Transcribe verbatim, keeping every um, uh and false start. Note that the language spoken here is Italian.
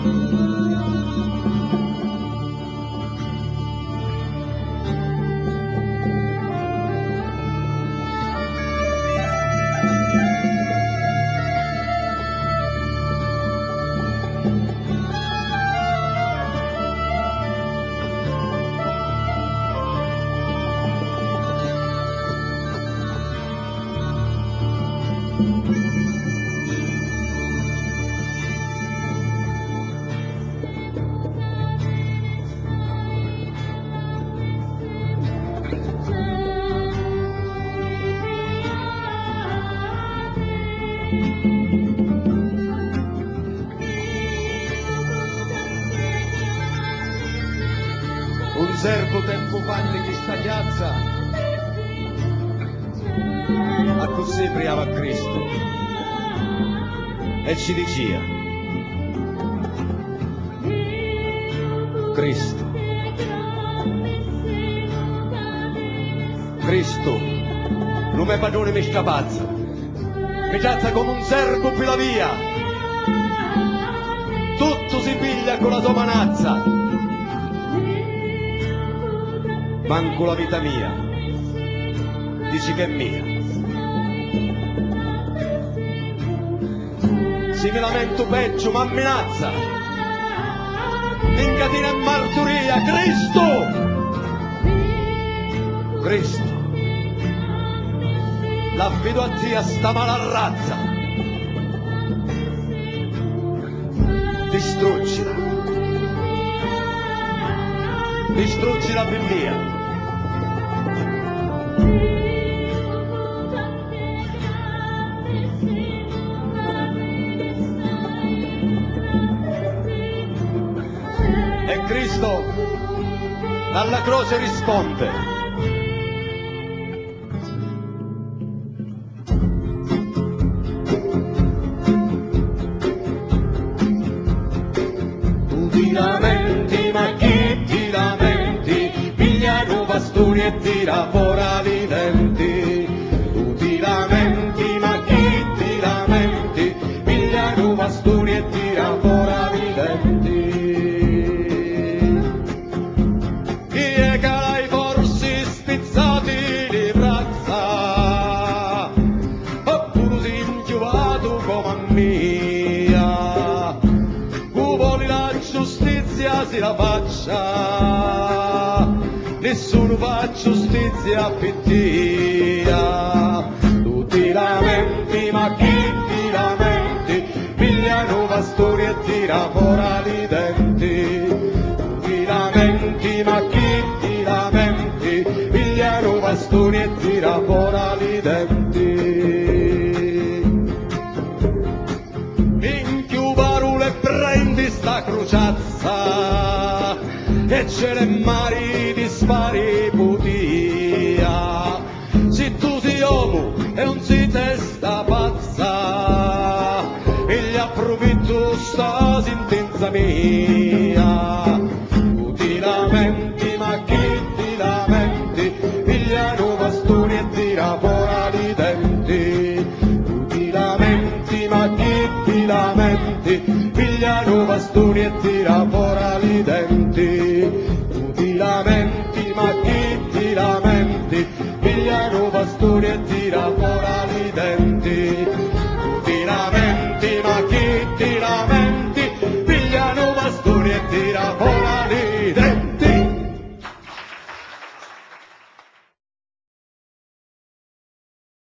Un servo tempo fa in questa piazza a così priava a Cristo e ci diceva: Cristo, Cristo, non mi padrone mi scapazza, mi piazza come un servo per la via, tutto si piglia con la sua manazza. Manco la vita mia, dici che è mia. Se mi lamento peggio, ma minazza, incatina e marturia, Cristo! Cristo, l'affido a te sta mala razza, distruggila, distruggila per mia. E Cristo dalla croce risponde: tu ti lamenti, ma chi ti lamenti, piglia due bastoni e tira fuori i denti. Tu ti lamenti, ma chi ti lamenti, piglia due bastoni e tira fuori i denti. Si la faccia, nessuno fa giustizia per te. Tu ti lamenti, ma chi ti lamenti, piglia una bastoni e tira fuori i denti. Tu ti lamenti, ma chi ti lamenti, piglia una bastoni e tira fuori i denti. Minchia parole prendi sta crociazza e ce le mari di spari putia. Se tu sei uomo e non sei testa pazza, e gli approfitto sta sentenza mia. Tu ti lamenti, ma chi ti lamenti, piglia due bastoni e tira fuori i denti. Tu ti lamenti, ma chi ti lamenti, piglia due bastoni e tira fuori i denti. Tu ti lamenti, ma chi ti lamenti, piglia due bastoni e tira fuori i denti. Tu ti lamenti.